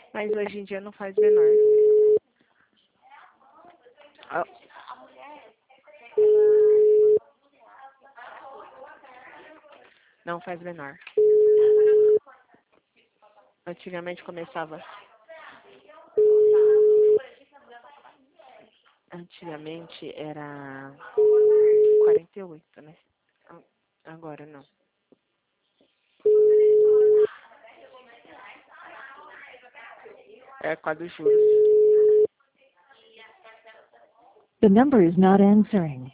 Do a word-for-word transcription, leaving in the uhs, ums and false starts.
Mas hoje em dia não faz menor. Ah, não faz menor. Antigamente começava. Antigamente era quarenta e oito, né? Agora não. É quase juros. The number is not answering.